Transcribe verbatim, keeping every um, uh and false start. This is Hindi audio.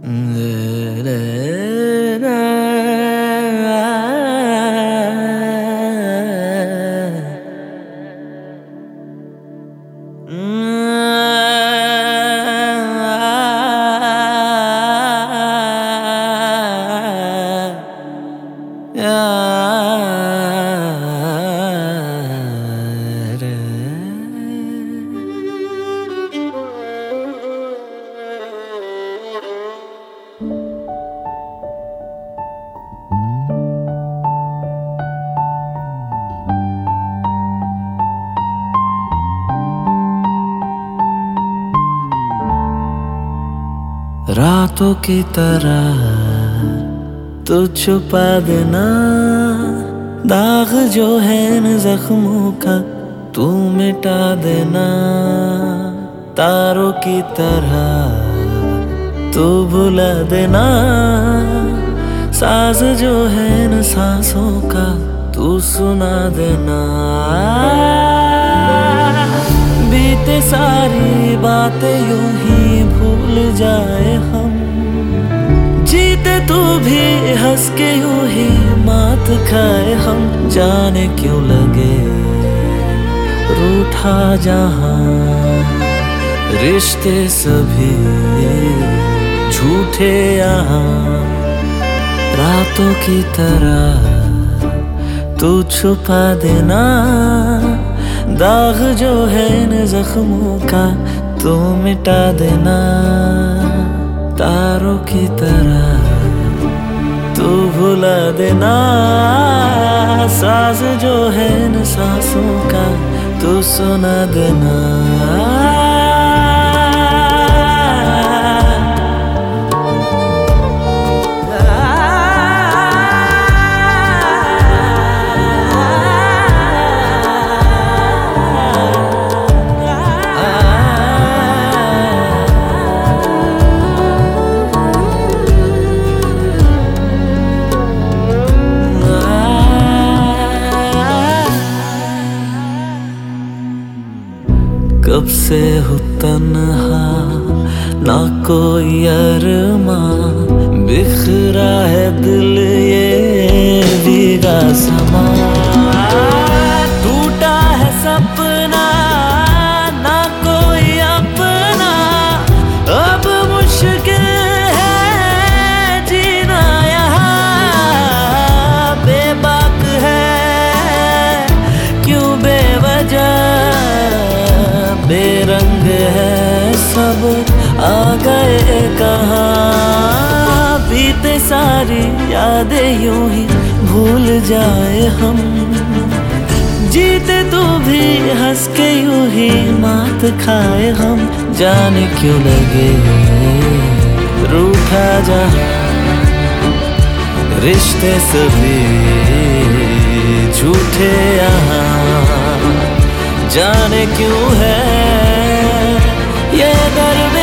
रातों की तरह तू छुपा देना, दाग जो है न जख्मों का तू मिटा देना। तारों की तरह तू भुला देना, साज जो है न सांसों का तू सुना देना। बीते सारी बातें यूं ही भूल जाए हम, जीते तू भी हंस के यूं ही मात खाए हम। जाने क्यों लगे रूठा जहां, रिश्ते सभी झूठे यहाँ। रातों की तरह तू छुपा देना, दाग जो है न जख्मों का तू मिटा देना। तारों की तरह तू भुला देना, साज जो है न सांसों का तू सुना देना। कब से हो तन्हा ना कोई अरमां, बिखरा है दिल ये भीगा समा। टूटा है सपना ना कोई अपना, अब मुश्किल है जीना यहाँ। बेबाक है क्यों बेवजह, बेरंग है सब आ गए कहाँ। बीते सारी यादें यूं ही भूल जाए हम, जीते तू भी हंस के यूं ही मात खाए हम। जाने क्यों लगे रूठा जहां, रिश्ते सभी झूठे यहाँ। जाने क्यों है ये दर्द